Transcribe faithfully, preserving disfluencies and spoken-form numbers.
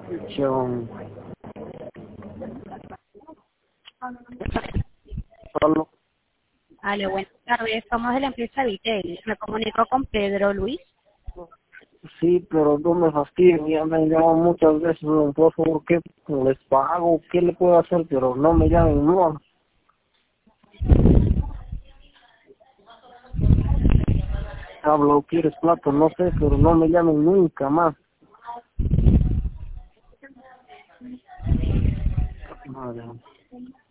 Yo, solo, Aló, buenas tardes. Somos de la empresa Vitel. Me comunico con Pedro Luis. sí, pero no me fastidien, ya me han llamado muchas veces, no, por favor, ¿qué les pago? ¿Qué le puedo hacer? Pero no me llamen, no. Hablo, quieres plata, no sé, pero no me llamen nunca más. Madre.